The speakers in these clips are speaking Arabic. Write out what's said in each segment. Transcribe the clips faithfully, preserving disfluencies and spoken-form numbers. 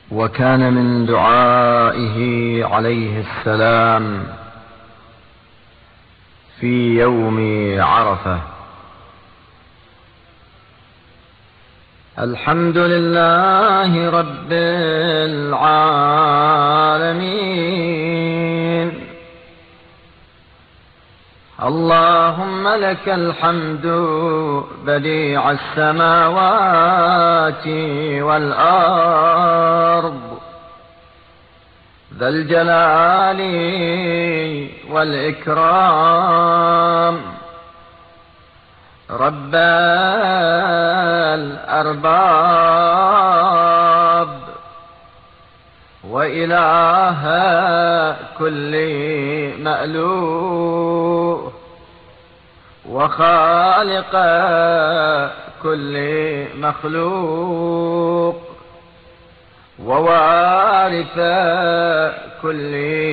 وكان من دعائه عليه السلام في يوم عرفة: الحمد لله رب العالمين، اللهم لك الحمد بديع السماوات والأرض، ذا الجلال والإكرام، رب الأرباب، وإله كل مألوه، وخالق كل مخلوق، ووارث كل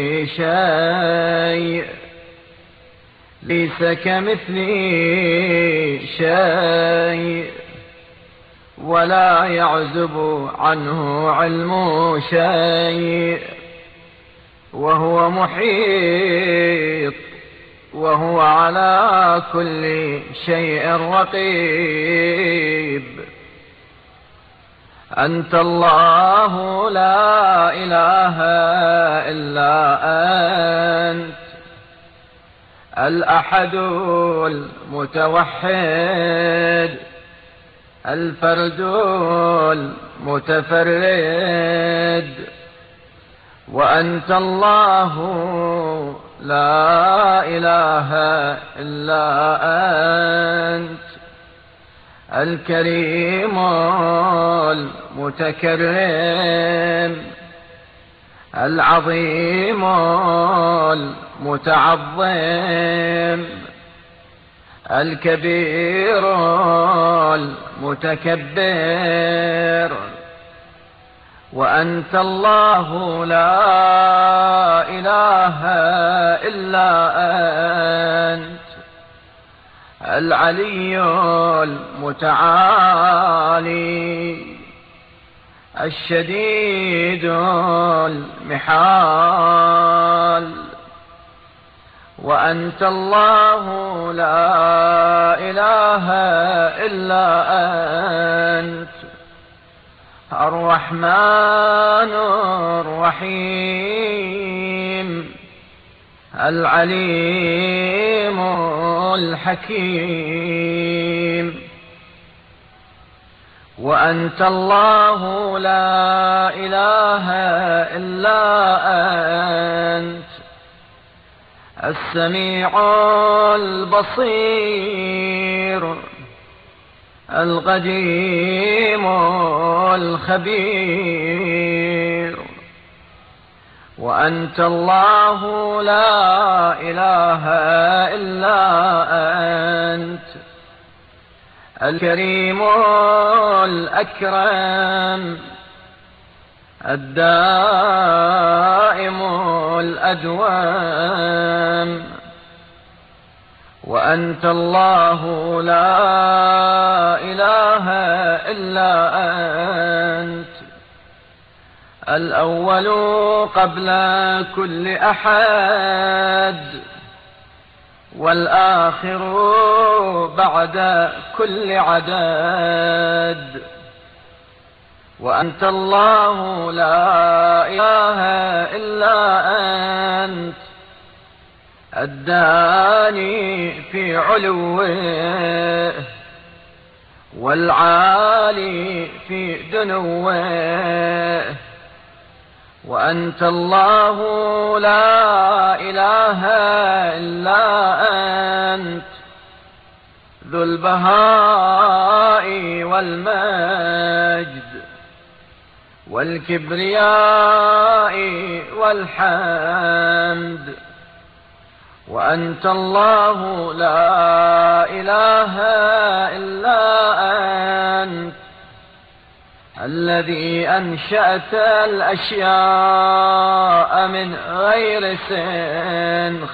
شيء، ليس كمثله شيء، ولا يعزب عنه علم شيء، وهو محيط، وهو على كل شيء رقيب. أنت الله لا إله إلا أنت، الأحد المتوحد، الفرد المتفرد. وأنت الله لا إله إلا أنت، الكريم المتكرم، العظيم المتعظم، الكبير المتكبر. وأنت الله لا إله إلا أنت، العلي المتعالي، الشديد المحال. وأنت الله لا إله إلا أنت، الرحمن الرحيم، العليم الحكيم. وأنت الله لا إله إلا أنت، السميع البصير، القديم الخبير. وأنت الله لا إله إلا أنت، الكريم الأكرم، الدائم الأدوم. وأنت الله لا إله إلا أنت، الأول قبل كل أحد، والآخر بعد كل عدد. وأنت الله لا إله إلا أنت، الداني في علوه، والعالي في دنوه. وأنت الله لا إله إلا أنت، ذو البهاء والمجد، والكبرياء والحمد. وأنت الله لا إله إلا أنت، الذي أنشأت الأشياء من غير سنخ،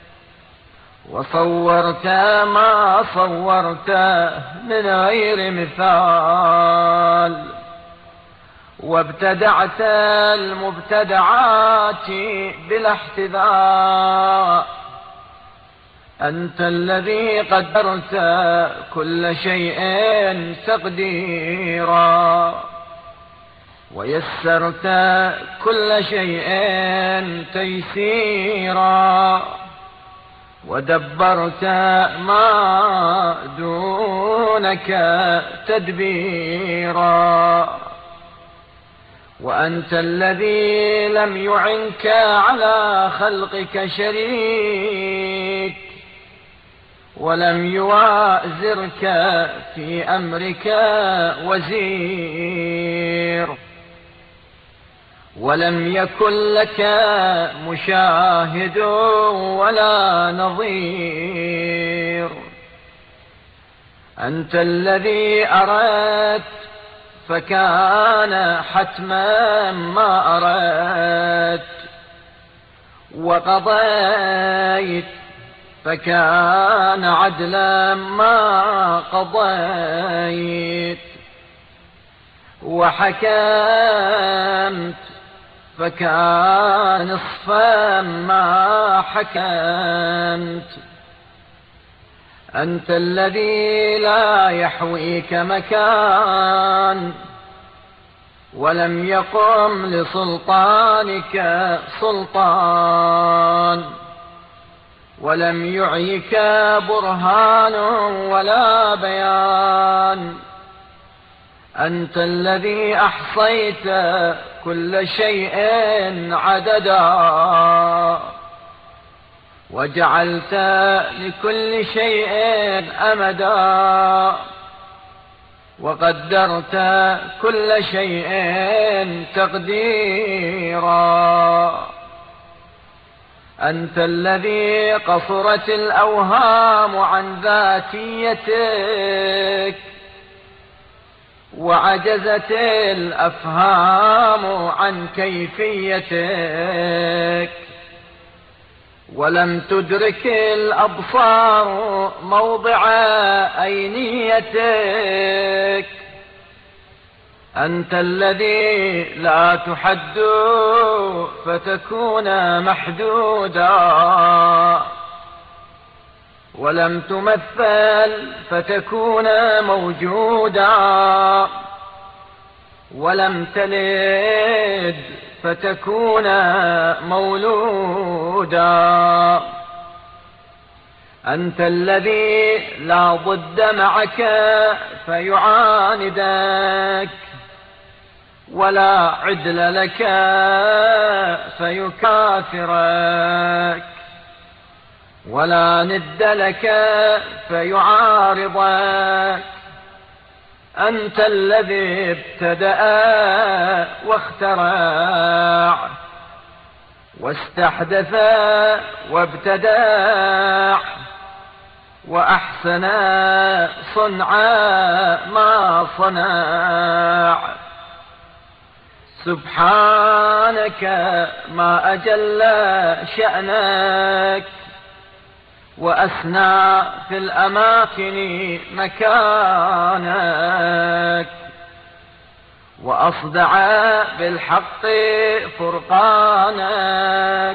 وصورت ما صورت من غير مثال. وابتدعت المبتدعات بلا احتذاء. أنت الذي قدرت كل شيء تقديرا، ويسرت كل شيء تيسيرا، ودبرت ما دونك تدبيرا. وأنت الذي لم يعنك على خلقك شريك، ولم يوازرك في أمرك وزير، ولم يكن لك مشاهد ولا نظير. أنت الذي أردت فكان حتما ما أردت، وقضيت فكان عدلا ما قضيت، وحكمت فكان نصفا ما حكمت. أنت الذي لا يحويك مكان، ولم يقم لسلطانك سلطان، ولم يعيك برهان ولا بيان. أنت الذي أحصيت كل شيء عددا، وجعلت لكل شيء أمدا، وقدرت كل شيء تقديرا. أنت الذي قصرت الأوهام عن ذاتيتك، وعجزت الأفهام عن كيفيتك، ولم تدرك الأبصار موضع أينيتك. أنت الذي لا تحد فتكون محدودا، ولم تمثل فتكون موجودا، ولم تلد فتكون مولودا. أنت الذي لا ضد معك فيعاندك، ولا عدل لك فيكافرك، ولا ند لك فيعارضك. أنت الذي ابتدأ واخترع، واستحدث وابتدع، وأحسن صنع ما صنع. سبحانك ما أجل شأنك، وأسنى في الأماكن مكانك، وأصدع بالحق فرقانك.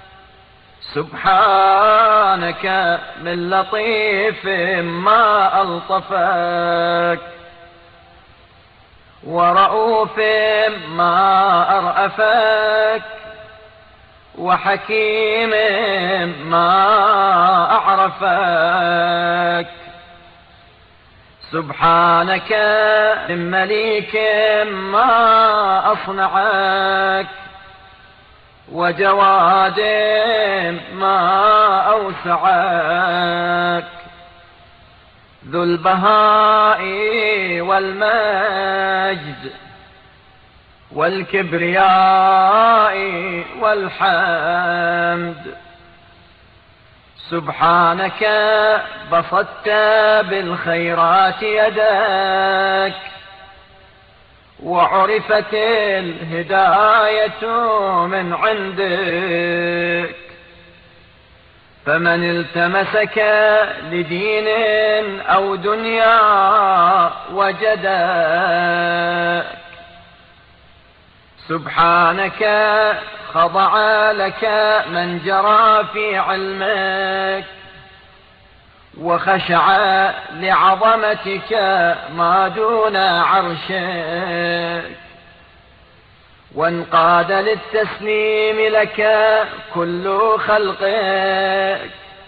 سبحانك من لطيف ما ألطفك، ورؤوف ما أرأفك، وحكيم ما أعرفك. سبحانك من مليك ما أصنعك، وجواد ما أوسعك. ذو البهاء والمجد والكبرياء والحمد. سبحانك بسطت بالخيرات يدك، وعرفت الهداية من عندك. فمن التمسك لدين أو دنيا وجدك، سبحانك خضع لك من جرى في علمك، وخشع لعظمتك ما دون عرشك، وانقاد للتسليم لك كل خلقك.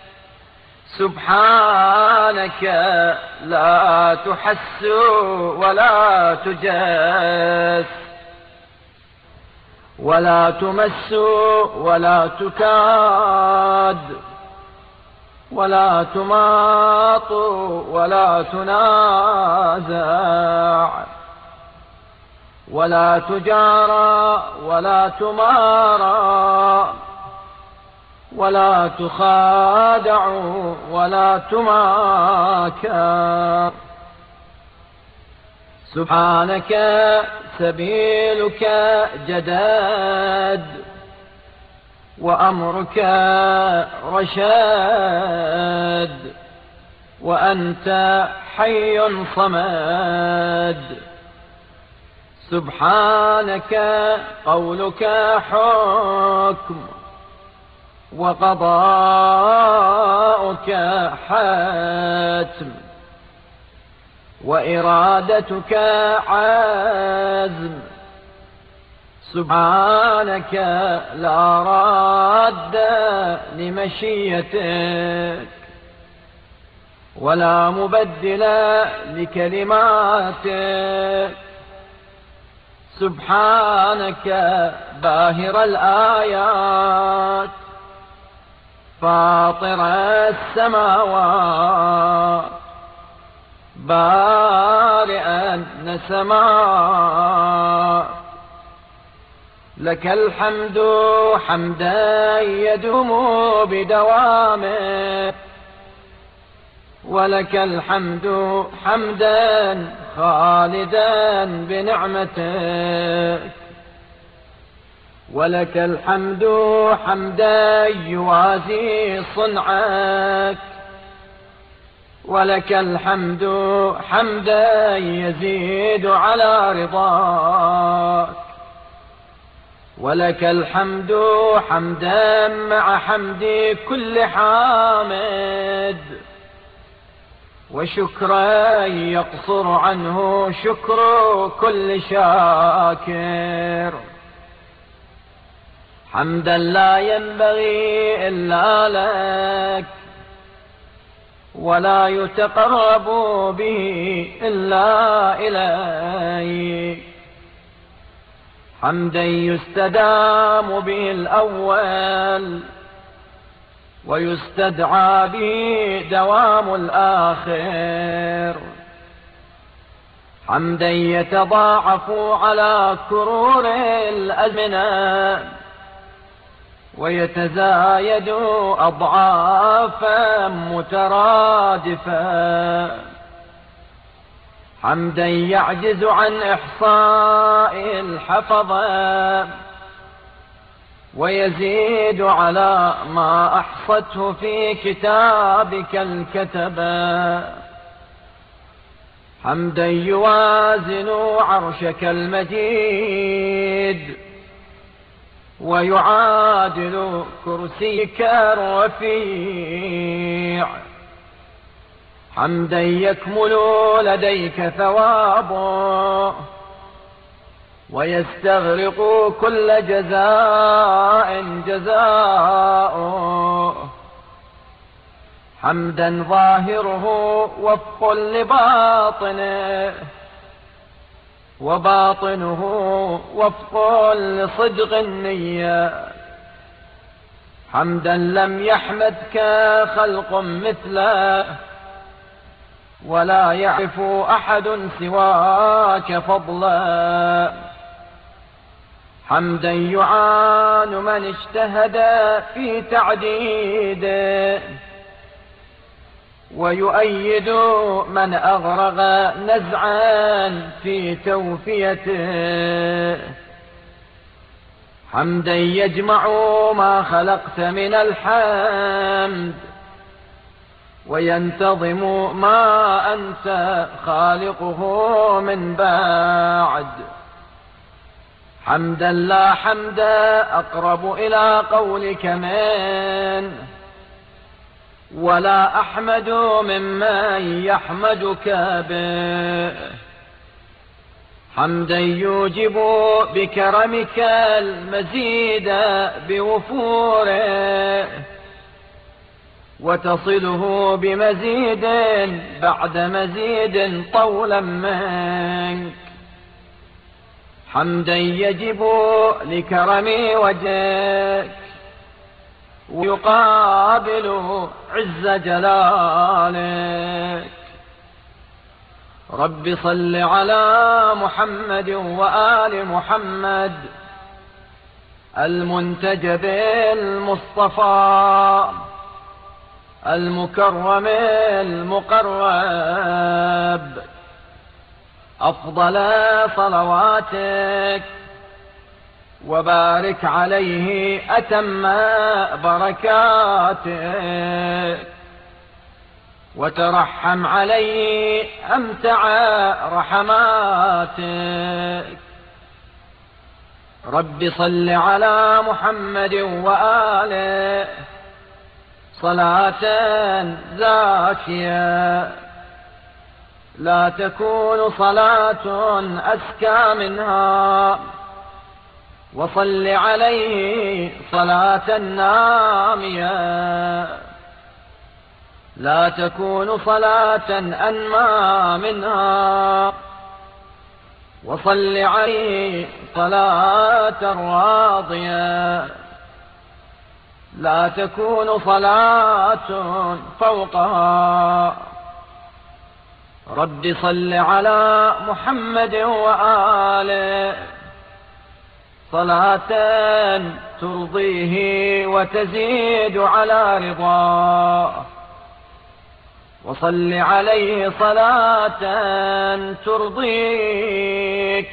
سبحانك لا تحس ولا تجس، ولا تمس ولا تكاد، ولا تماط ولا تنازع، ولا تجارى ولا تمارى، ولا تخادع ولا تماكر. سبحانك سبيلك جداد، وأمرك رشاد، وأنت حي صمد. سبحانك قولك حكم، وقضاؤك حتم، وإرادتك عزم. سبحانك لا راد لمشيتك، ولا مبدل لكلماتك. سبحانك باهر الآيات، فاطر السماوات، بارئ النسمات. لك الحمد حمدا يدوم بدوامه، ولك الحمد حمدا خالدا بنعمتك، ولك الحمد حمدا يوازي صنعك، ولك الحمد حمدا يزيد على رضاك، ولك الحمد حمدا مع حمد كل حامد، وشكرا يقصر عنه شكر كل شاكر. حمدا لا ينبغي إلا لك، ولا يتقرب به إلا إليك. حمدا يستدام به الأول، ويستدعى به دوام الآخر. حمدا يتضاعف على كرور الأزمنة، ويتزايد أضعافا مترادفة. حمدا يعجز عن إحصاء الحفظة، ويزيد على ما أحصته في كتابك الكتبة. حمدا يوازن عرشك المجيد، ويعادل كرسيك الرفيع. حمدا يكمل لديك ثوابه، ويستغرق كل جزاء جزاؤه. حمدا ظاهره وفق لباطنه، وباطنه وفق لصدق النية. حمدا لم يحمدك خلق مثله، ولا يعرف أحد سواك فضلا. حمدا يعان من اجتهد في تعديده، ويؤيد من أغرغ نزعا في توفيته. حمدا يجمع ما خلقت من الحمد، وينتظم ما أنت خالقه من بعد. حمدا لا حمدا أقرب إلى قولك من، ولا أحمد ممن يحمدك به. حمدا يوجب بكرمك المزيد بوفوره، وتصله بمزيد بعد مزيد طولا منك. حمدا يجب لكرم وجهك ويقابل عز جلالك. رب صل على محمد وآل محمد المنتجب المصطفى المكرم المقرب. أفضل صلواتك وبارك عليه أتم بركاتك، وترحم عليه أمتع رحماتك. رب صل على محمد وآله صلاة زاكية لا تكون صلاة أزكى منها، وصل عليه صلاة نامية لا تكون صلاة أنمى منها، وصل عليه صلاة راضية لا تكون صلاة فوقها. رب صل على محمد وآله صلاة ترضيه وتزيد على رضاه، وصل عليه صلاة ترضيك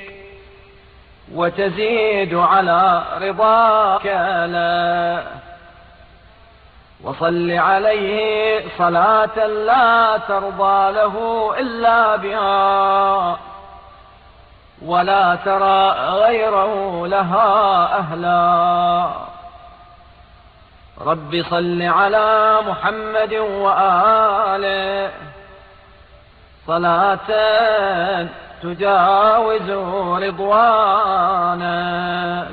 وتزيد على رضاك له، وصل عليه صلاة لا ترضى له إلا بها ولا ترى غيره لها أهلا. رب صل على محمد وآله صلاة تجاوز رضوانك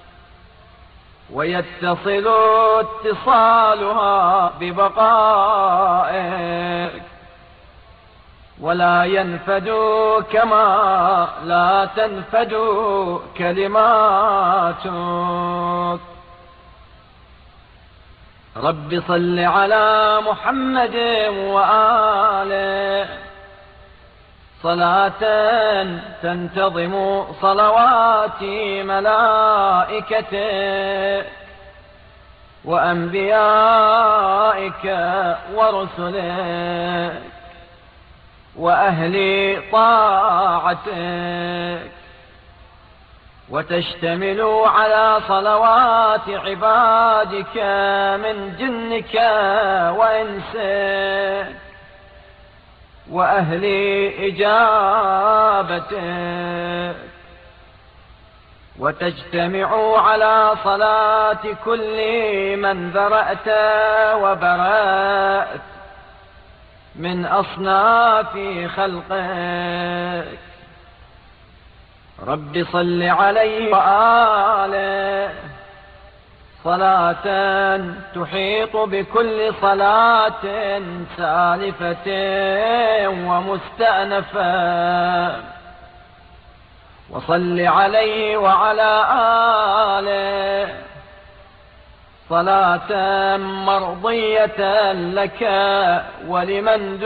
ويتصل اتصالها ببقائك، ولا ينفد كما لا تنفد كلماتك. رب صل على محمد وآله صلاة تنتظم صلوات ملائكتك وأنبيائك ورسلك وأهل طاعتك، وتشتمل على صلوات عبادك من جنك وإنسك وأهل إجابتك، وتجتمع على صلاة كل من ذرأت وبرأت من أصناف خلقك. رب صل عليه وآله صلاة تحيط بكل صلاة سالفة ومستأنفة، وصل عليه وعلى آله صلاة مرضية لك ولمن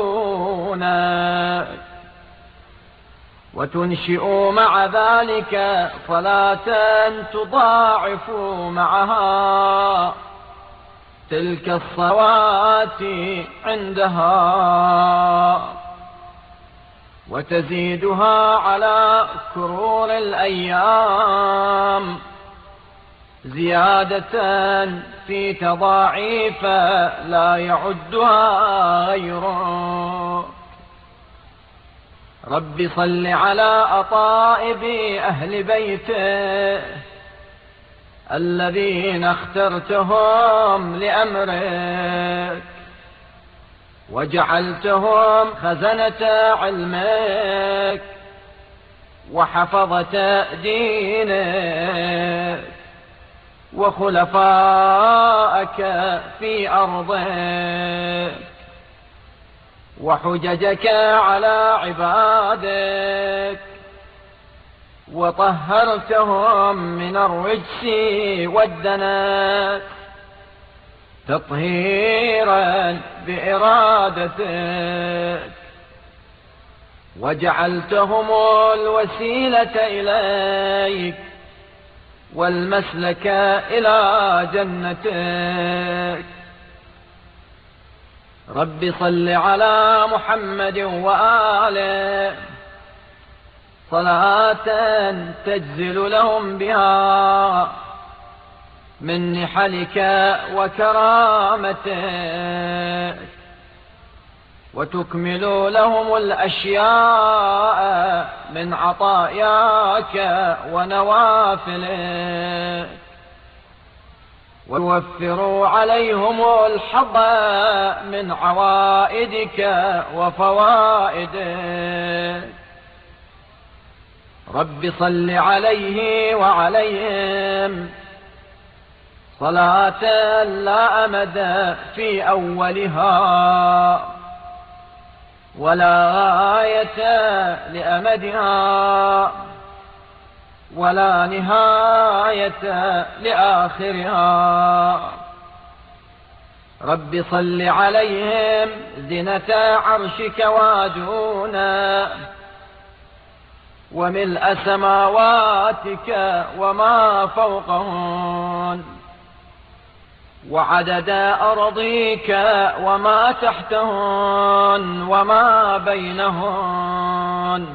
دونك، وتنشئ مع ذلك صلاة تضاعف معها تلك الصلوات عندها، وتزيدها على كرور الأيام زيادة في تضاعيف لا يعدها غيره. رب صل على أطائب أهل بيته الذين اخترتهم لأمرك وجعلتهم خزنة علمك وحفظة دينك وخلفاءك في أرضك وحججك على عبادك وطهرتهم من الرجس والدنس تطهيرا بإرادتك وجعلتهم الوسيلة إليك والمسلك إلى جنتك. رب صل على محمد وآله صلاة تجزل لهم بها من نحلك وكرامتك وتكمل لهم الأشياء من عطاياك ونوافلك ويوفروا عليهم الحظ من عوائدك وفوائدك. رب صل عليه وعليهم صلاة لا أمد في أولها ولا غاية لأمدها ولا نهاية لآخرها. رب صل عليهم زنة عرشك ودونا وملء سماواتك وما فوقهن وعدد أرضيك وما تحتهن وما بينهن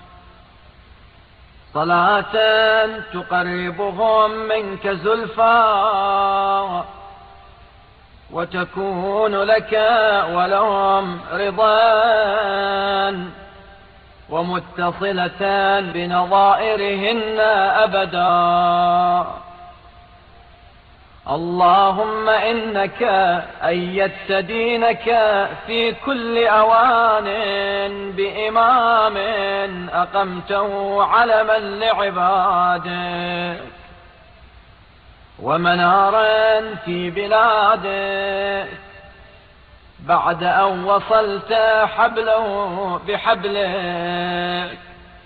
صلاة تقربهم منك زلفى وتكون لك ولهم رضا ومتصلة بنظائرهن أبدا. اللهم إنك أيدت دينك في كل أوان بإمام أقمته علما لعبادك ومنارا في بلادك بعد أن وصلت حبله بحبلك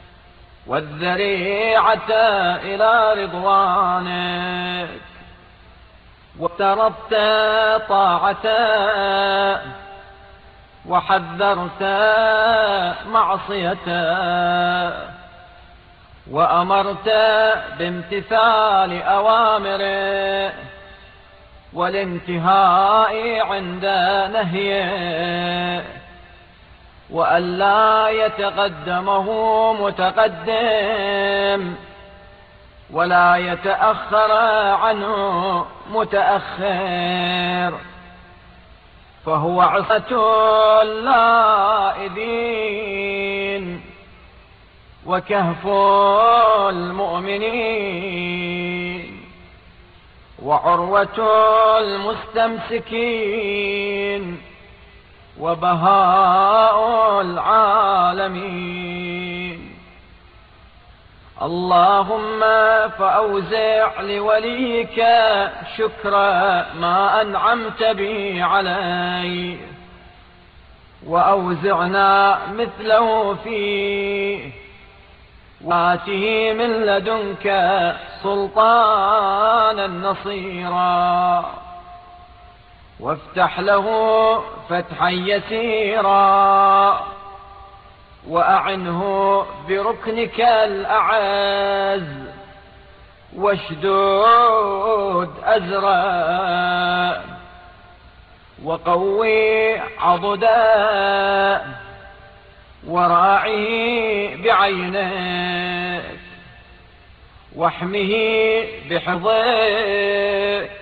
والذريعة إلى رضوانك واقتربت طاعته وحذرت معصيته وأمرت بامتثال أوامره والانتهاء عند نهيه وألا يتقدمه متقدم ولا يتأخر عنه متأخر فهو عصة اللائذين وكهف المؤمنين وعروة المستمسكين وبهاء العالمين. اللهم فأوزع لوليك شكر ما أنعمت به عليه وأوزعنا مثله فيه وآته من لدنك سلطانا نصيرا وافتح له فتحا يسيرا وأعنه بركنك الأعز واشدود أزرا وقوي عضدا وراعه بعينك واحمه بحفظك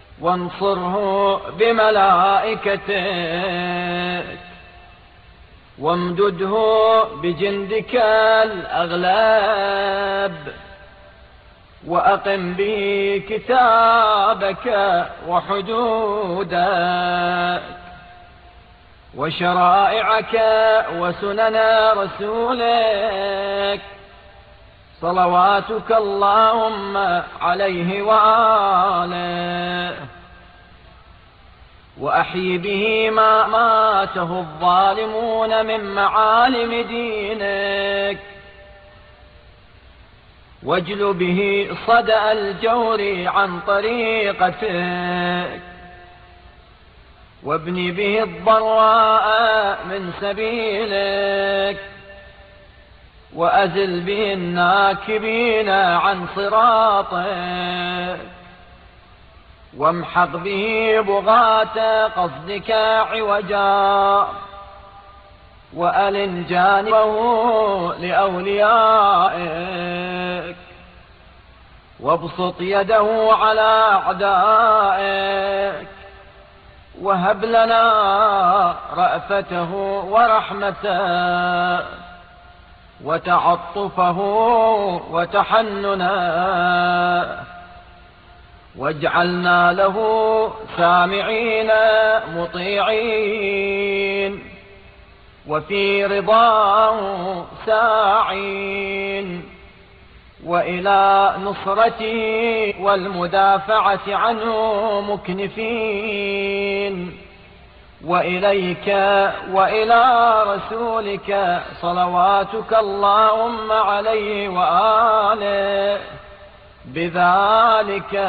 وانصره بملائكتك وامدده بجندك الأغلاب، وأقم به كتابك وحدودك وشرائعك وسنن رسولك، صلواتك اللهم عليه وآله. وأحيي به ما ماته الظالمون من معالم دينك، واجل به صدأ الجور عن طريقتك، وابن به الضراء من سبيلك، وأزل به الناكبين عن صراطك، وامحق به بغاة قصدك عوجا، وألن جانبه لأوليائك، وابسط يده على أعدائك، وهب لنا رأفته ورحمته وتعطفه وتحننا، واجعلنا له سامعين مطيعين، وفي رضاه ساعين، وإلى نصرته والمدافعة عنه مكنفين، وإليك وإلى رسولك صلواتك اللهم عليه وآله بذلك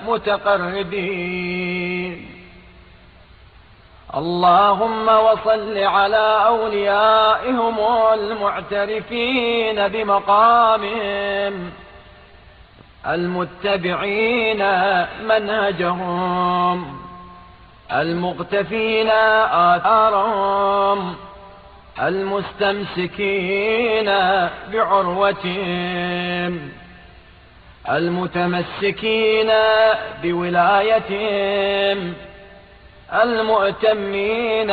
متقربين. اللهم وصل على أوليائهم المعترفين بمقامهم، المتبعين منهجهم، المقتفين آثارهم، المستمسكين بعروتهم، المتمسكين بولايتهم، المؤتمين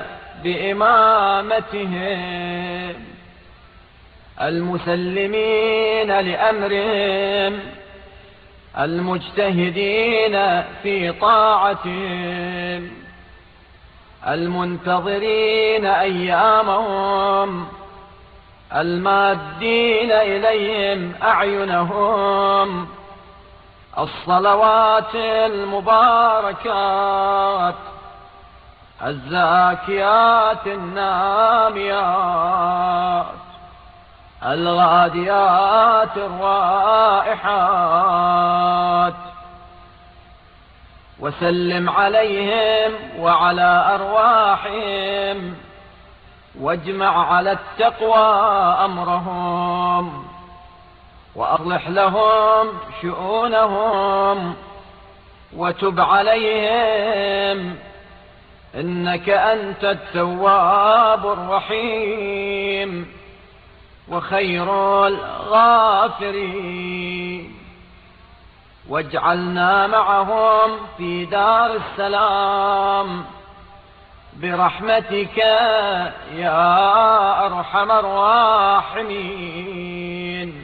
بإمامتهم، المسلمين لأمرهم، المجتهدين في طاعتهم، المنتظرين أيامهم، المادين إليهم أعينهم، الصلوات المباركات الزاكيات الناميات الغاديات الرائحات، وسلم عليهم وعلى أرواحهم، واجمع على التقوى أمرهم، وأصلح لهم شؤونهم، وتب عليهم إنك أنت التواب الرحيم وخير الغافرين. واجعلنا معهم في دار السلام برحمتك يا أرحم الراحمين.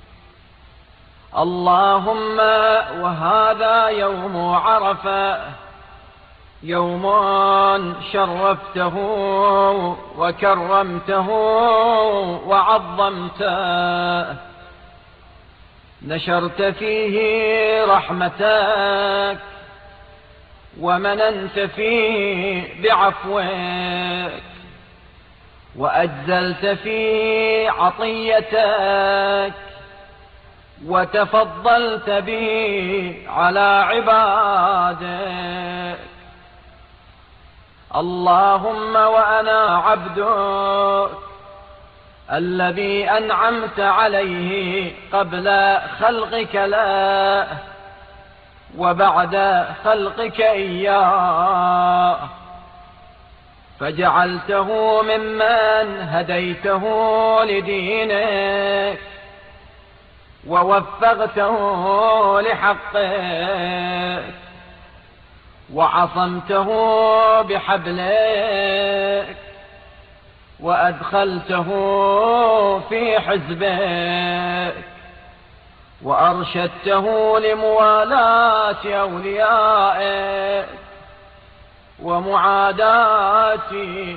اللهم وهذا يوم عرفة، يوم شرفته وكرمته وعظمته، نشرت فيه رحمتك، ومننت فيه بعفوك، وأجزلت فيه عطيتك، وتفضلت به على عبادك. اللهم وأنا عبدك الذي أنعمت عليه قبل خلقك له وبعد خلقك إياه، فجعلته ممن هديته لدينك، ووفقته لحقك، وعصمته بحبلك، وأدخلته في حزبك، وأرشدته لموالاة أوليائك ومعاداة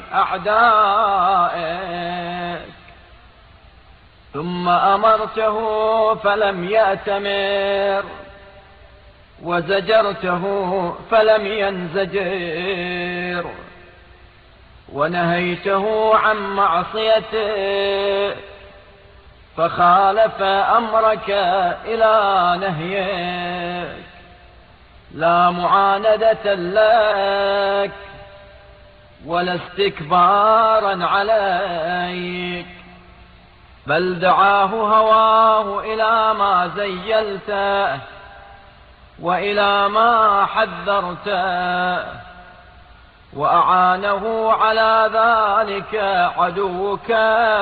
أعدائك، ثم أمرته فلم يأتمر، وزجرته فلم ينزجر، ونهيته عن معصيته فخالف أمرك إلى نهيك، لا معاندة لك ولا استكبارا عليك، بل دعاه هواه إلى ما زيلته وإلى ما حذرته، وأعانه على ذلك عدوك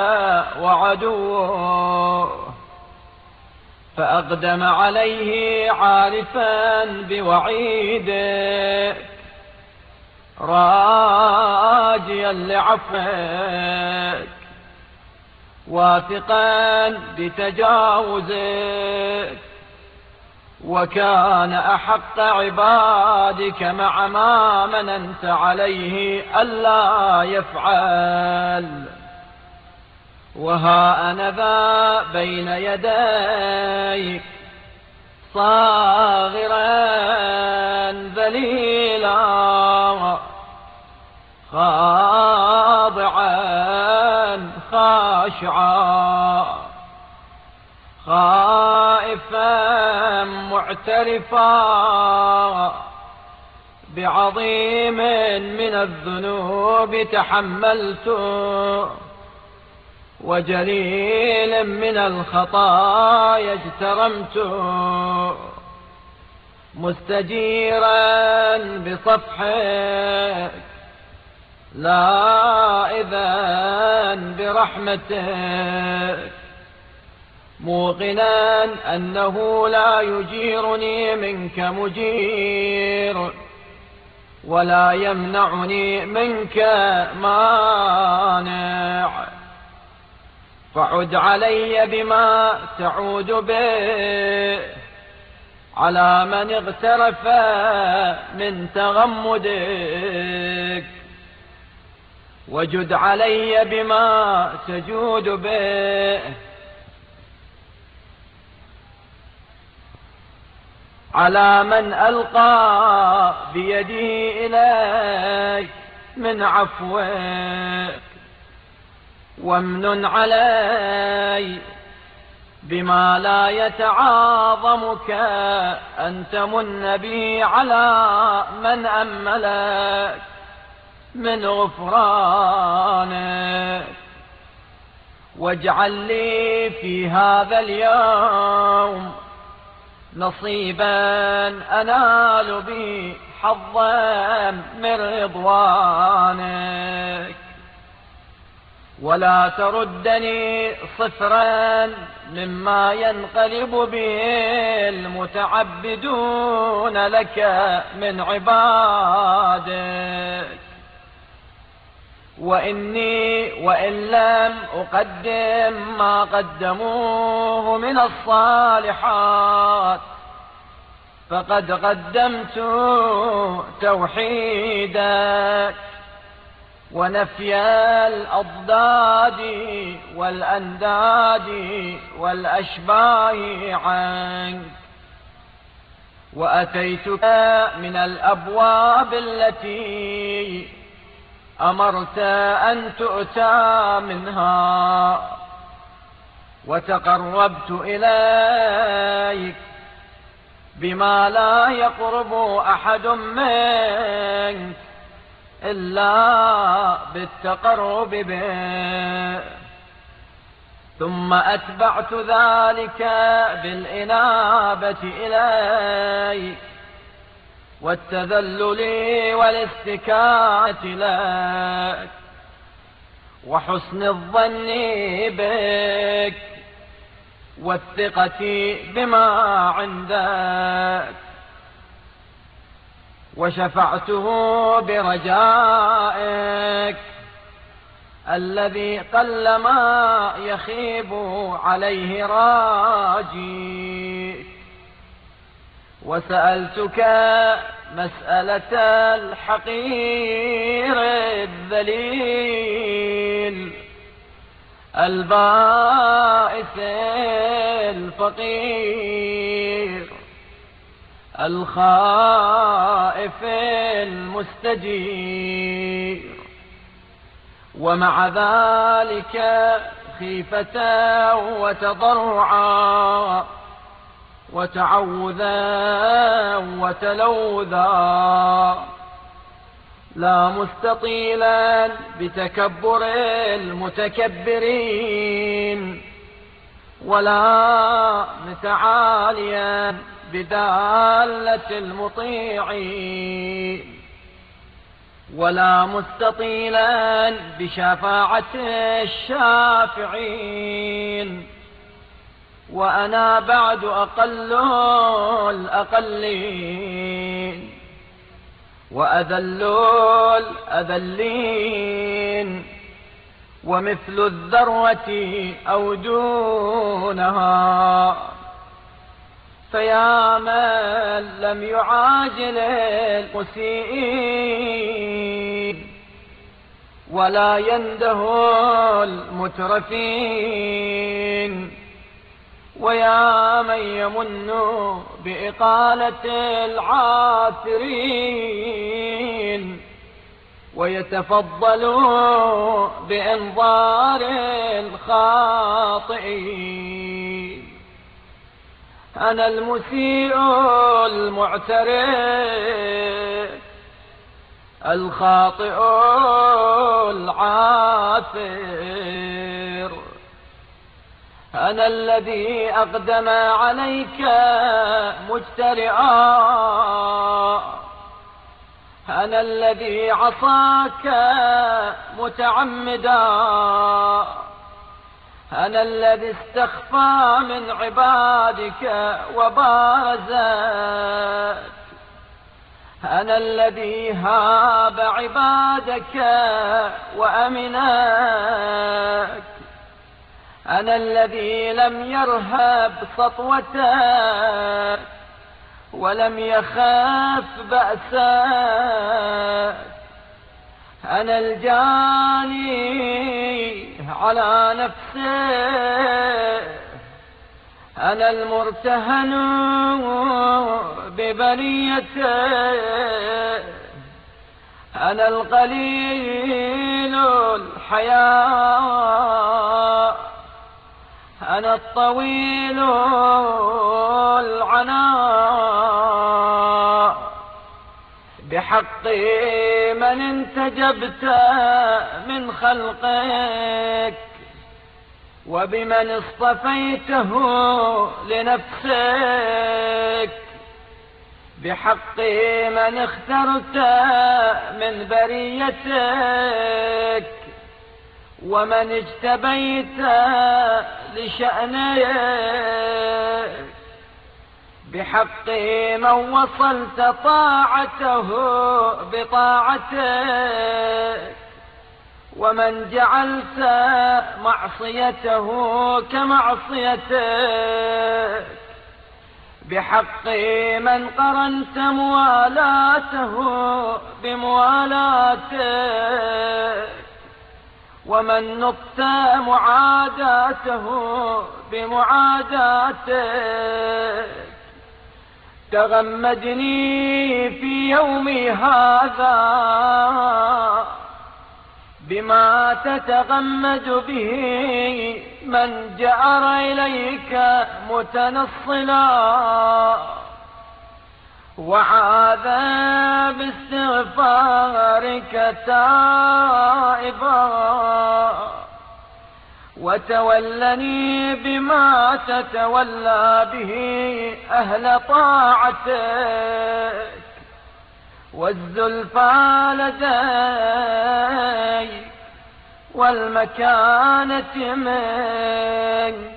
وعدوه، فأقدم عليه عارفا بوعيدك راجيا لعفوك واثقا بتجاوزك، وكان أحق عبادك مع ما مننت عليه ألا يفعل. وها أنا ذا بين يديك صاغرا ذليلا خاضعا خاشعا خائفا معترفا بعظيم من الذنوب تحملته، وجليل من الخطايا اجترمته، مستجيرا بصفحك لائذا برحمتك، موقنا أنه لا يجيرني منك مجير، ولا يمنعني منك مانع، فعد علي بما تعود به على من اغترف من تغمدك، وجد علي بما تجود به على من ألقى بيدي إليك من عفوك، وامنن علي بما لا يتعاظمك أن تمن بي على من أملك من غفرانك، واجعل لي في هذا اليوم نصيبا أنال به حظا من رضوانك، ولا تردني صفرا مما ينقلب به المتعبدون لك من عبادك، وإني وإن لم أقدم ما قدموه من الصالحات فقد قدمت توحيدك ونفي الأضداد والأنداد والأشباه عنك، وأتيتك من الأبواب التي أمرت أن تؤتى منها، وتقربت إليك بما لا يقرب أحد منك إلا بالتقرب به، ثم أتبعت ذلك بالإنابة إليك والتذلل والاستكانة لك وحسن الظن بك والثقة بما عندك، وشفعته برجائك الذي قلما يخيب عليه راجي. وسألتك مسألة الحقير الذليل البائس الفقير الخائف المستجير، ومع ذلك خيفة وتضرعا وتعوذا وتلوذا، لا مستطيلا بتكبر المتكبرين، ولا متعاليا بدالة المطيعين، ولا مستطيلا بشفاعة الشافعين، وأنا بعد أقل الأقلين وأذل الأذلين، ومثل الذرة أو دونها. فيا من لم يعاجل المسيئين ولا ينده المترفين، ويا من يمن بإقالة العاثرين ويتفضل بإنظار الخاطئين. أنا المسيء المعترف الخاطئ العاثر، أنا الذي أقدم عليك مجترئا، أنا الذي عصاك متعمدا، أنا الذي استخفى من عبادك وبارزك، أنا الذي هاب عبادك وأمنك، أنا الذي لم يرهب سطوتك ولم يخاف بأسك، أنا الجاني على نفسه، أنا المرتهن ببريته، أنا القليل الحياة، أنا الطويل العناء، بحق من انتجبت من خلقك، وبمن اصطفيته لنفسك، بحق من اخترت من بريتك، ومن اجتبيت لشأنك، بحق من وصلت طاعته بطاعتك، ومن جعلت معصيته كمعصيتك، بحق من قرنت موالاته بموالاتك، ومن نطت معاداته بمعاداتك. تغمدني في يومي هذا بما تتغمد به من جأر إليك متنصلا، وعاذ باستغفارك تائبا، وتولني بما تتولى به أهل طاعتك، والزلفى لديك والمكانة منك،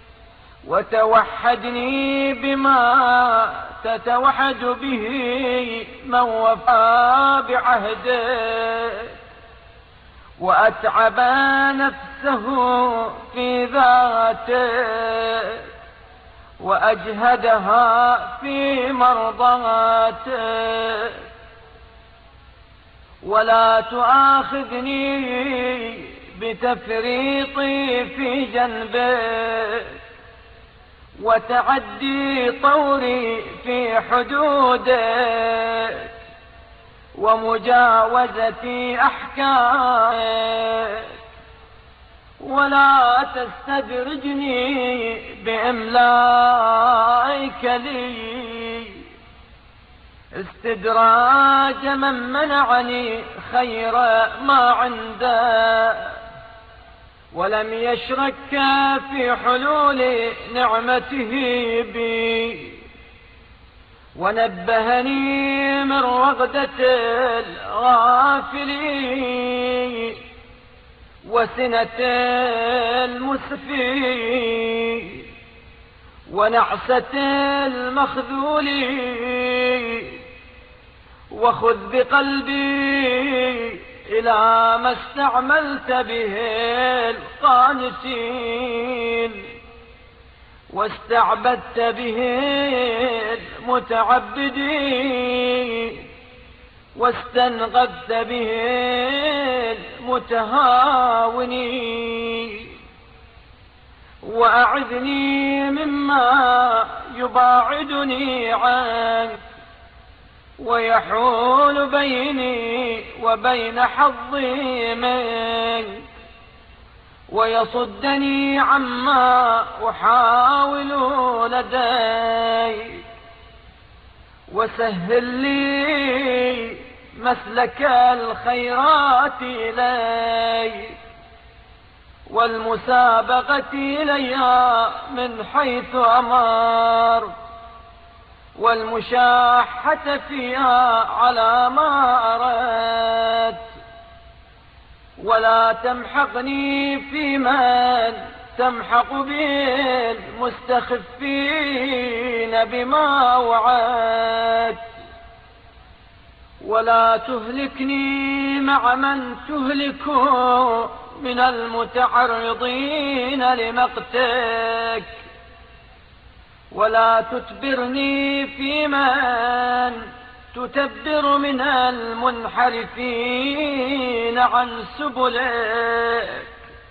وتوحدني بما تتوحد به من وفى بعهدك، وأتعب نفسه في ذاته وأجهدها في مرضاته. ولا تؤاخذني بتفريطي في جنبك وتعدي طوري في حدودك ومجاوزة أحكامك. ولا تستدرجني بإملائك لي استدراج من منعني خير ما عنده ولم يشرك في حلول نعمته بي. ونبهني من رغدة الغافلين وسنة المسفين ونعسة المخذولين. وخذ بقلبي إلى ما استعملت به القانتين واستعبدت به المتعبدين واستنقذت به المتهاونين. وأعذني مما يباعدني عنك ويحول بيني وبين حظي منك ويصدني عما أحاول لديك. وسهل لي مسلك الخيرات إليك والمسابقة إليها من حيث أمرت والمشاحة فيها على ما أردت. ولا تمحقني في من تمحق به المستخفين بما وعدت. ولا تهلكني مع من تهلك من المتعرضين لمقتك. ولا تتبرني في من تتبر من المنحرفين عن سبلك.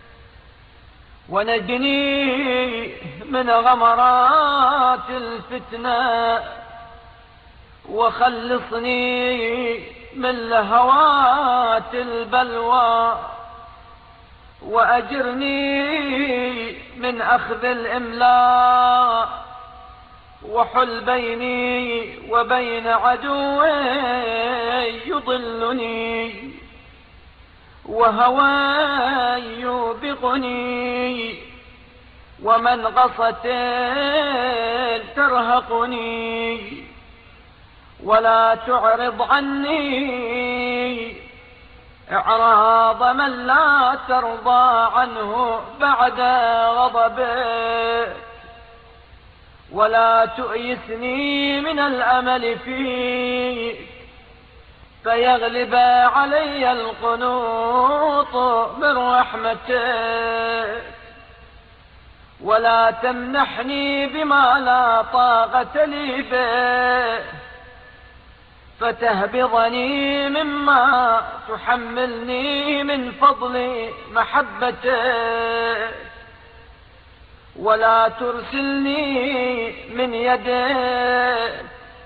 ونجني من غمرات الفتنة وخلصني من لهوات البلوى. وأجرني من أخذ الإملاء وحل بيني وبين عدو يضلني وهوى يوبقني ومنغصة ترهقني. ولا تعرض عني إعراض من لا ترضى عنه بعد غضبك. ولا تؤيسني من الأمل فيك فيغلب علي القنوط من رحمتك. ولا تمنحني بما لا طاقة لي به فتهبطني مما تحملني من فضل محبتك. ولا ترسلني من يدك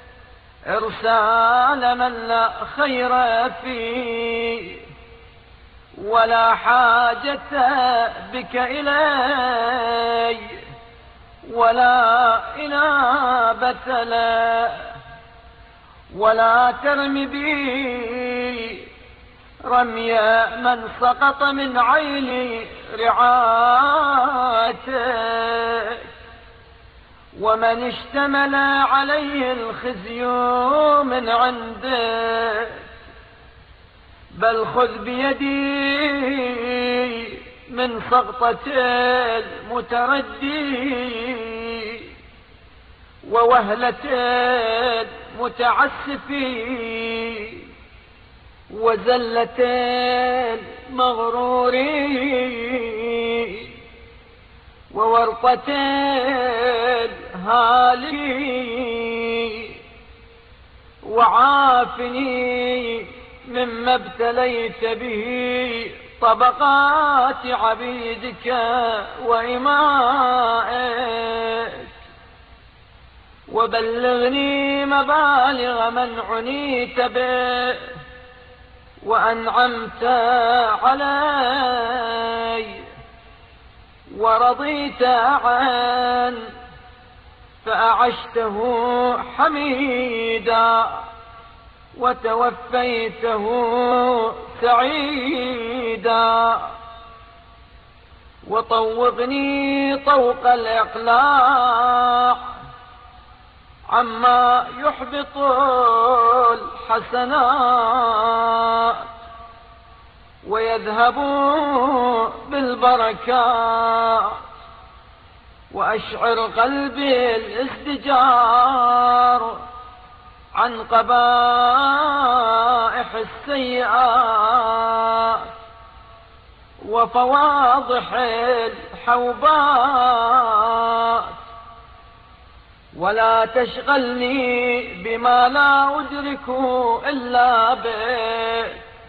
إرسال من لا خير فيه ولا حاجة بك إلي ولا إنابة له. ولا ترم بي رمي من سقط من عين رعايتك ومن اشتمل عليه الخزي من عندك. بل خذ بيدي من سقطة المتردي ووهلة المتعسف وزلة المغرور وورطة الهالي، وعافني مما ابتليت به طبقات عبيدك وإمائك، وبلغني مبالغ من عنيت به وأنعمت علي ورضيت عنه، فأعشته حميدا وتوفيته سعيدا، وطوقني طوق الإقلاع عما يحبط الحسنات ويذهب بالبركات، وأشعر قلبي الازدجار عن قبائح السيئات وفواضح الحوبات، ولا تشغلني بما لا أدرك إلا به،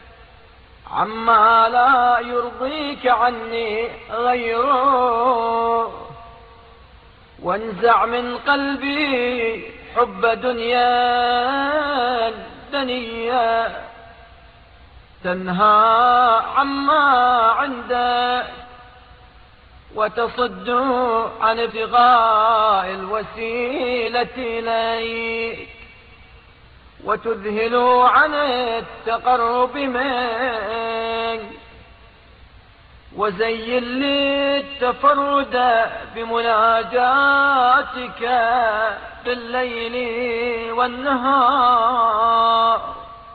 عما لا يرضيك عني غيره، وانزع من قلبي حب دنيا دنيا تنهى عما عندك وتصد عن ابتغاء الوسيلة إليك، وتذهل عن التقرب منك، وزين لي التفرد بمناجاتك بالليل والنهار،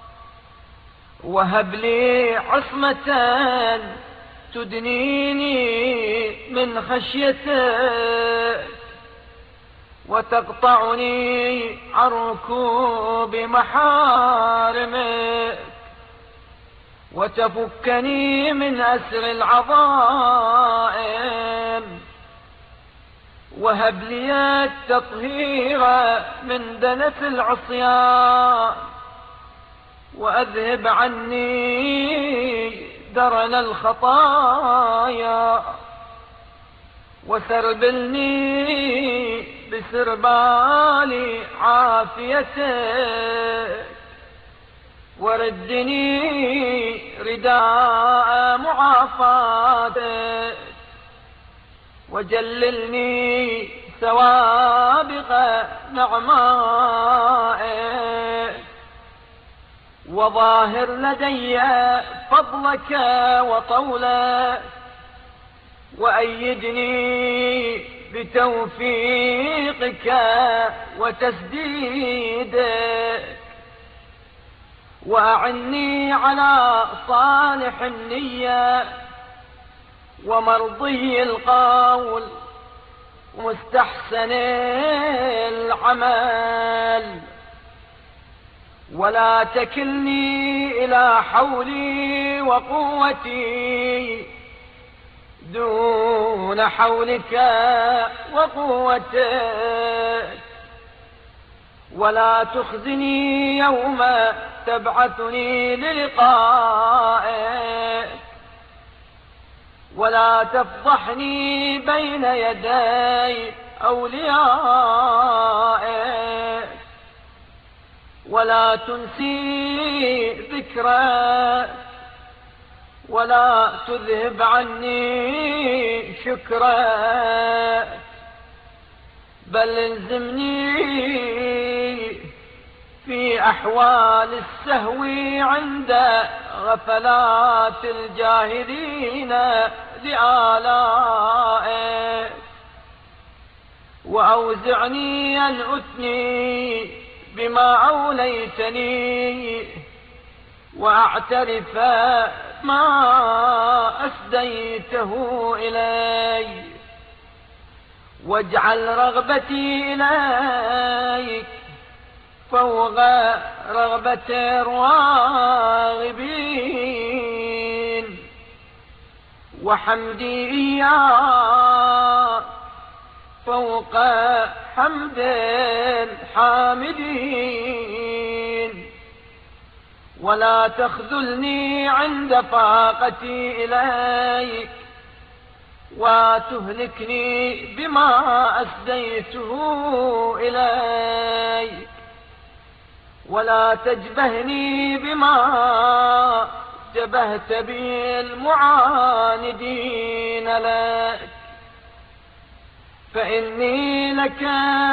وهب لي عصمة تدنيني من خشيتك وتقطعني عن ركوب محارمك، وتفكني من أسر العظائم، وهب لي التطهير من دنس العصيان، وأذهب عني درن الخطايا، وسربلني بسربال عافيتك، وردني رداء معافاتك، وجللني سوابق نعمائك، وظاهر لدي فضلك وطولك، وأيدني بتوفيقك وتسديدك، وأعني على صالح النية ومرضي القول ومستحسن العمل، ولا تكلني إلى حولي وقوتي دون حولك وقوتك، ولا تخزني يوم تبعثني للقائك، ولا تفضحني بين يدي أوليائك، ولا تنسي ذكرك، ولا تذهب عني شكرك، بل الزمني في أحوال السهو عند غفلات الجاهلين لآلائك، وأوزعني أن أثني بما أوليتني، وأعترف ما أسديته إلي، واجعل رغبتي إليك فوق رغبة الراغبين، وحمدي إياه فوق حمد الحامدين. ولا تخذلني عند فاقتي إليك، وتهلكني بما أسديته إليك، ولا تجبهني بما جبهت به المعاندين لك، فإني لك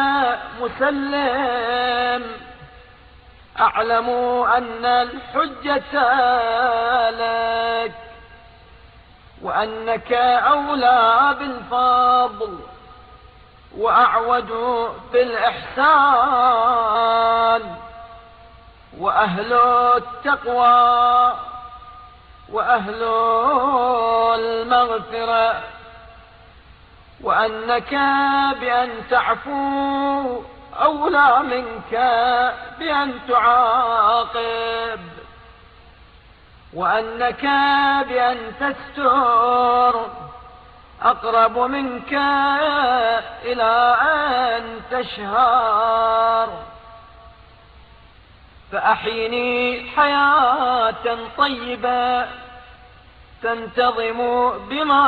مسلم، أعلم أن الحجة لك، وأنك أولى بالفضل وأعود بالإحسان، وأهل التقوى وأهل المغفرة، وأنك بأن تعفو أولى منك بأن تعاقب، وأنك بأن تستر أقرب منك إلى أن تشهر. فأحيني حياة طيبة تنتظم بما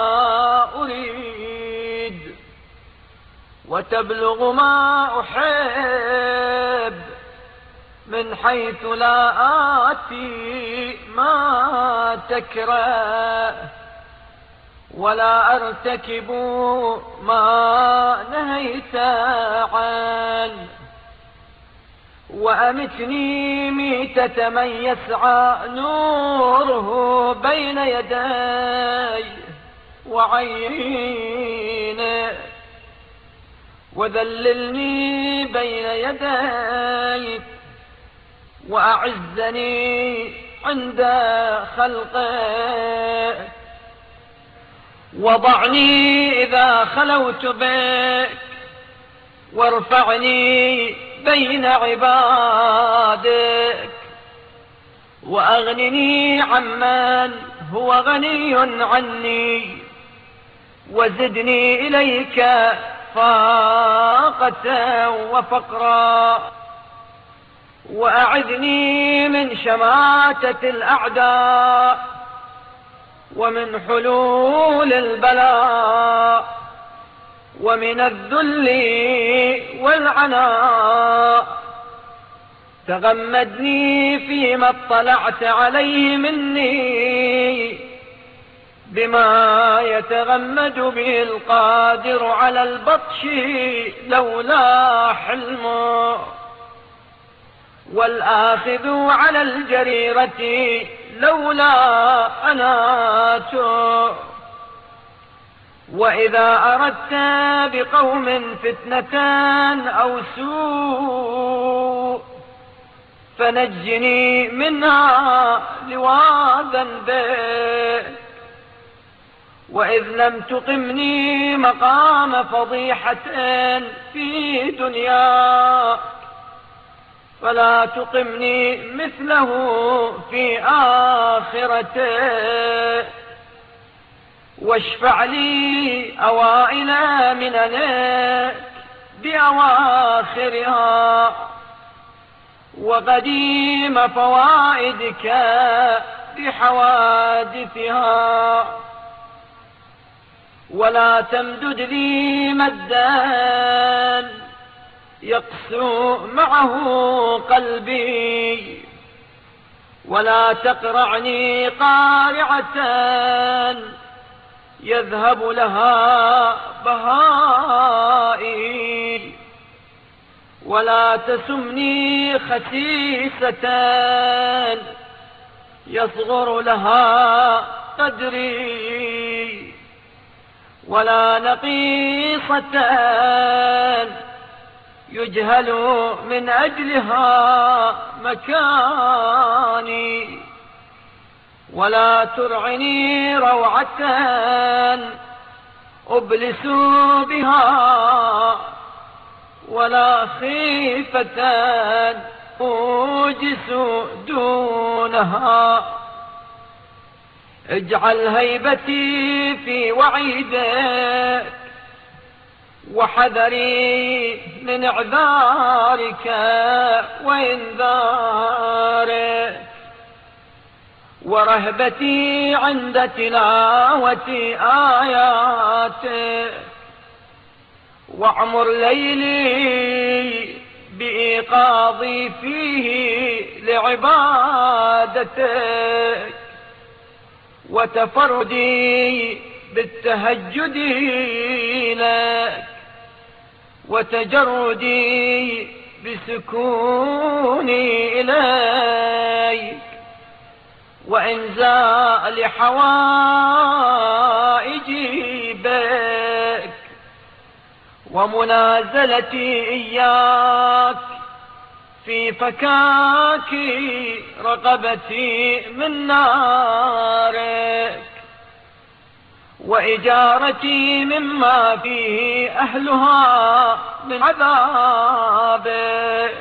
أريد، وتبلغ ما أحب، من حيث لا آتي ما تكره، ولا أرتكب ما نهيت عنه. وأمتني ميتة من يسعى نوره بين يدي وعينه، وذللني بين يديك، وأعزني عند خلقك، وضعني إذا خلوت بك، وارفعني بين عبادك، وأغنني عمن هو غني عني، وزدني إليك فاقة وفقرا، وأعذني من شماتة الأعداء، ومن حلول البلاء، ومن الذل والعناء. تغمدني فيما اطلعت عليه مني، بما يتغمد به القادر على البطش لولا حلمه، والآخذ على الجريرة لولا أناته. وإذا أردت بقوم فتنة أو سوء، فنجني منها لواذا بك. وإذ لم تقمني مقام فضيحة في دنياك، فلا تقمني مثله في آخرته. واشفع لي أوائل مننك بأواخرها، وقديم فوائدك بحوادثها. ولا تمدد لي مدا يقسو معه قلبي، ولا تقرعني قارعة يذهب لها بهائي، ولا تسمني خسيسة يصغر لها قدري، ولا نقيصة يجهل من أجلها مكاني، ولا ترعني روعة أبلس بها، ولا خيفة أوجس دونها. اجعل هيبتي في وعيدك وحذري من اعذارك وانذارك، ورهبتي عند تلاوة آياتك، واعمر ليلي بإيقاظي فيه لعبادتك، وتفردي بالتهجد لك، وتجردي بسكوني إليك، وإنزال حوائجي بك، ومنازلتي إياك في فكاك رقبتي من نارك، وإجارتي مما فيه أهلها من عذابك،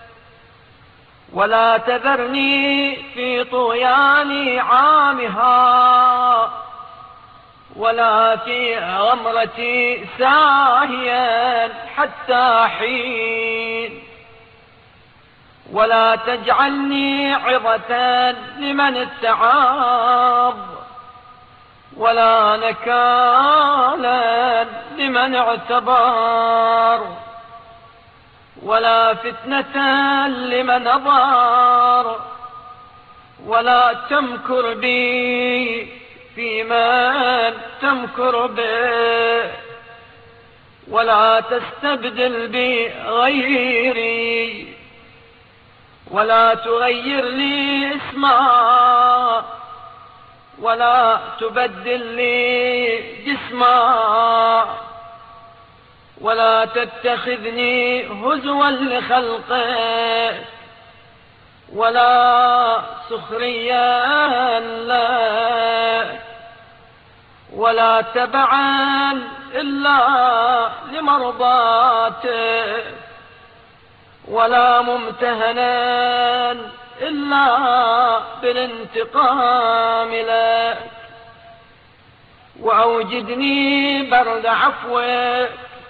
ولا تذرني في طغيان عامها، ولا في غمرتي ساهيا حتى حين، ولا تجعلني عظة لمن اتعظ، ولا نكالا لمن اعتبر، ولا فتنة لمن نظر، ولا تمكر بي في من تمكر به، ولا تستبدل بي غيري، ولا تغير لي اسما، ولا تبدل لي جسما، ولا تتخذني هزوا لخلقك، ولا سخريا لك، ولا تبعا إلا لمرضاتك، ولا ممتهنا إلا بالانتقام لك، وأوجدني برد عفوك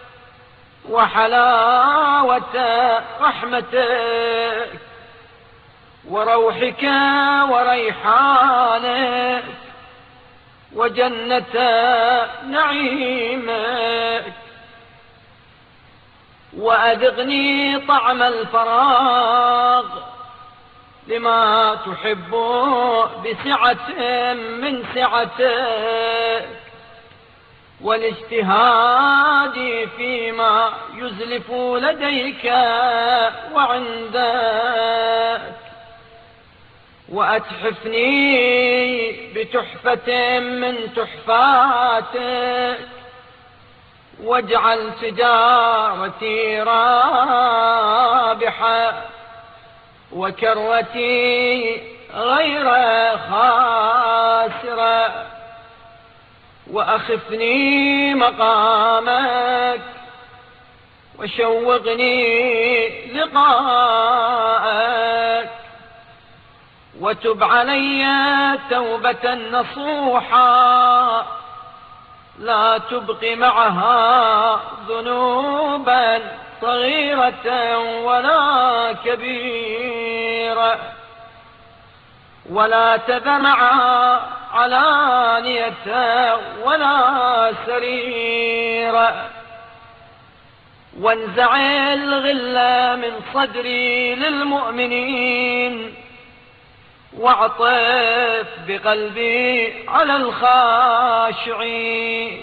وحلاوة رحمتك وروحك وريحانك وجنة نعيمك، وأذقني طعم الفراغ لما تحب بسعة من سعتك، والاجتهاد فيما يزلف لديك وعندك، وأتحفني بتحفة من تحفاتك، واجعل تجارتي رابحة وكرتي غير خاسرة، وأخفني مقامك وشوقني لقاءك، وتب علي توبة نصوحا لا تبقي معها ذنوبا صغيرة ولا كبيرة، ولا تذر معها علانية ولا سريرة، وانزع الغل من صدري للمؤمنين، واعطف بقلبي على الخاشعين،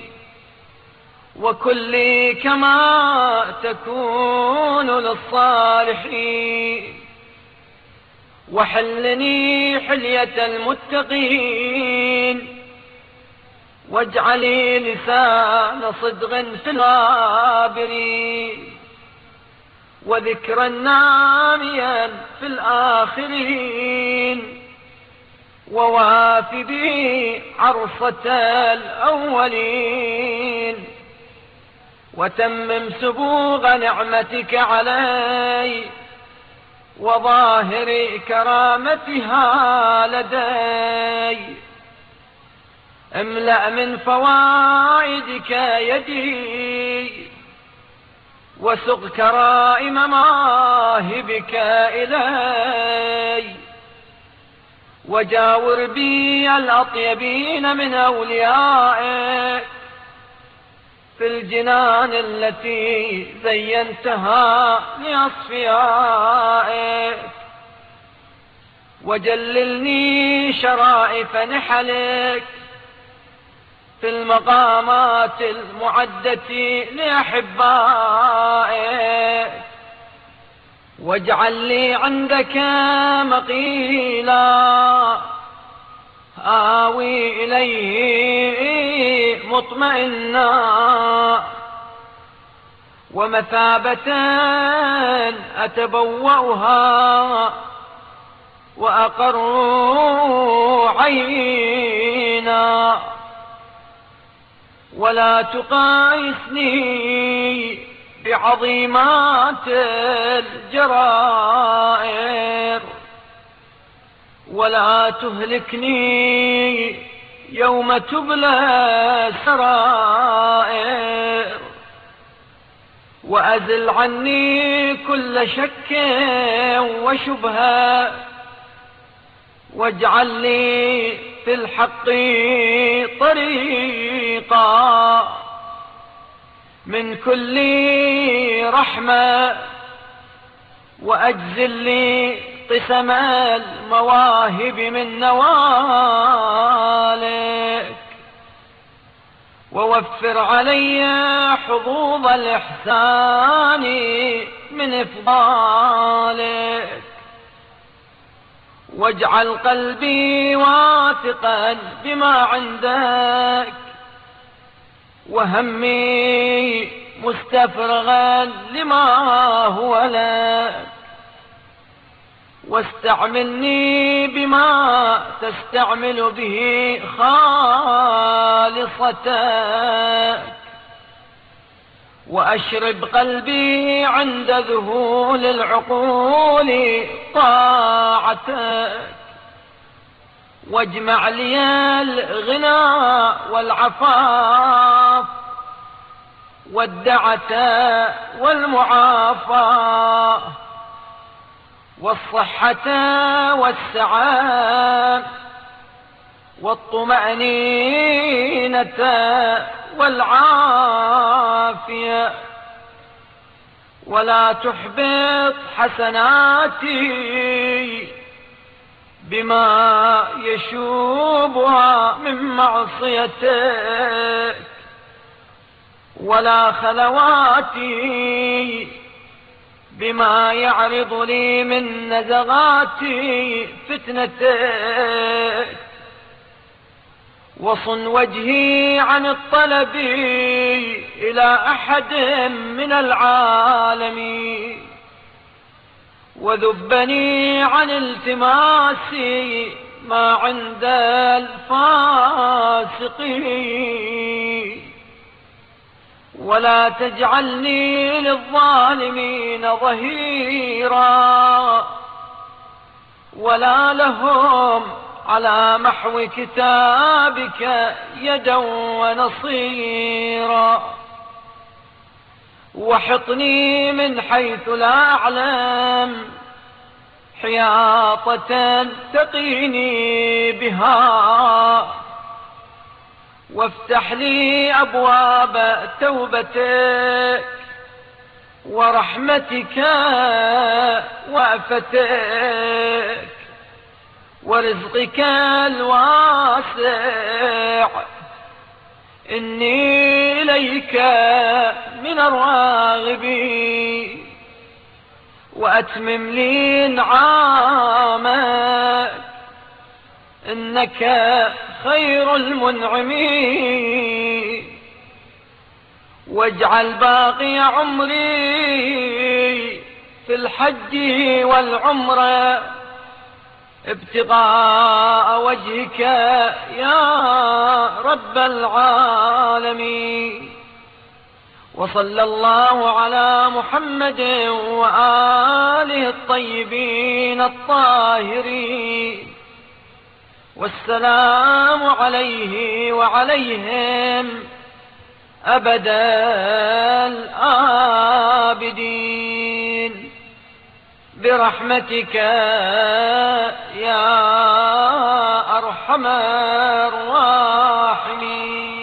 وكلي كما تكون للصالحين، وحلني حلية المتقين، واجعلي لسان صدق في الغابرين، وذكرا ناميا في الآخرين، وواف به عرصة الأولين، وتمم سبوغ نعمتك علي وظاهر كرامتها لدي. املأ من فوائدك يدي وسق كرائم مواهبك إلي، وجاور بي الأطيبين من أوليائك في الجنان التي زينتها لأصفيائك، وجللني شرائف نحلك في المقامات المعدة لأحبائك، واجعل لي عندك مقيلا آوي إليه مطمئنا، ومثابة أتبوأها وأقر عينا. ولا تقايسني بعظيمات الجرائر، ولا تهلكني يوم تبلى السرائر، وأزل عني كل شك وشبهة، واجعل لي في الحق طريقا من كل رحمة، وأجزل لي قسم المواهب من نوالك، ووفر علي حظوظ الإحسان من إفضالك، واجعل قلبي واثقا بما عندك، وهمي مستفرغا لما هو لك، واستعملني بما تستعمل به خالصتك، وأشرب قلبي عند ذهول العقول طاعتك، واجمع لي الغنى والعفاف والدعة والمعافاة والصحة والسعادة والطمأنينة والعافية، ولا تحبط حسناتي بما يشوبها من معصيتك، ولا خلواتي بما يعرض لي من نزغات فتنتك، وصن وجهي عن الطلب إلى أحد من العالمين، وذبني عن التماس ما عند الفاسقين، ولا تجعلني للظالمين ظهيرا، ولا لهم على محو كتابك يدا ونصيرا، وحطني من حيث لا أعلم حياطة تقيني بها، وافتح لي أبواب توبتك ورحمتك وأفتك ورزقك الواسع، إني إليك من الراغبين، وأتمم لي نعامك إنك خير المنعمين، واجعل باقي عمري في الحج والعمرة ابتغاء وجهك يا رب العالمين، وصلى الله على محمد وآله الطيبين الطاهرين، والسلام عليه وعليهم أبد الآبدين برحمتك يا أرحم الراحمين.